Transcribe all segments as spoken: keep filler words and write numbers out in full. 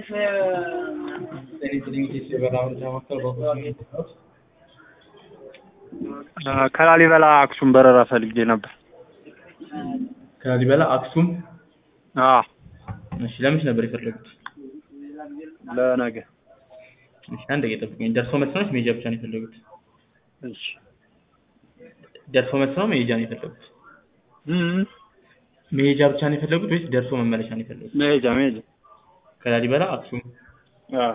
ከላሊበላ አክሱም በረራ ፈልጌ ነበር። ከላሊበላ አክሱም? አዎ። እሺ ለምንድን ነበር የፈለጉት? ለነገ። እሺ አንድ ደቂቃ ጠብቁኝ። ደርሶ መልስ ነው መሄጃ ብቻ ነው የፈለጉት? እሺ። ደርሶ መልስ ነው መሄጃ ነው የፈለጉት? እም መሄጃ ብቻ ነው የፈለጉት ወይስ ደርሶ መመለሻ ነው የፈለጉት? መሄጃ መሄጃ። ከላሊበላ አክሱም? አዎ።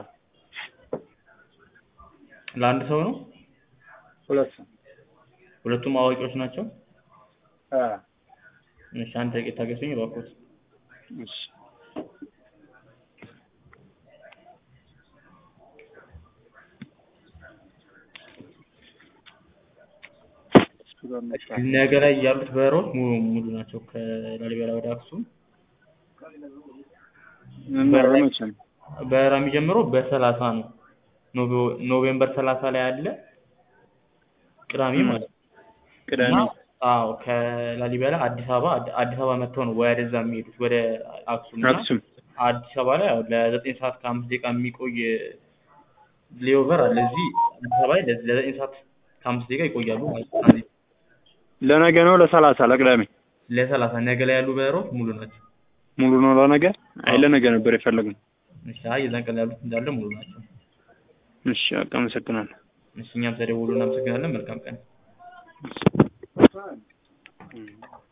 ለአንድ ሰው ነው? ሁለት ሰው። ሁለቱም አዋቂዎች ናቸው? አዎ። እሺ አንድ ደቂቃ ታገሱኝ እባክዎት። እሺ። ነገ ላይ ያሉት በረራዎች ሙሉ ሙሉ ናቸው ከላሊበላ ወደ አክሱም። በረራ የሚጀምረው በሰላሳ ነው። ኖቬምበር ሰላሳ ላይ አለ ቅዳሜ ማለት ነው። ቅዳሜ? አዎ ከላሊበላ አዲስ አበባ አዲስ አበባ መጥተው ነው ወደዛ የሚሄዱት ወደ አክሱም። አክሱም አዲስ አበባ ላይ ለዘጠኝ ሰዓት ከአምስት ደቂቃ የሚቆይ ሌኦቨር አለ። እዚህ አዲስ አበባ ላይ ለዘጠኝ ሰዓት ከአምስት ደቂቃ ይቆያሉ ማለት ነው። ለነገ ነው ለሰላሳ ለቅዳሜ? ለሰላሳ ነገ ላይ ያሉ በረራዎች ሙሉ ናቸው። ሙሉ ነው ለነገ? አይ ለነገ ነበር የፈለግነው። እሺ አይ የዛን ቀን ያሉት እንዳለ ሙሉ ናቸው። እሺ በቃ አመሰግናለሁ። እሺ እኛም ስለደወሉ እናመሰግናለን። መልካም ቀን።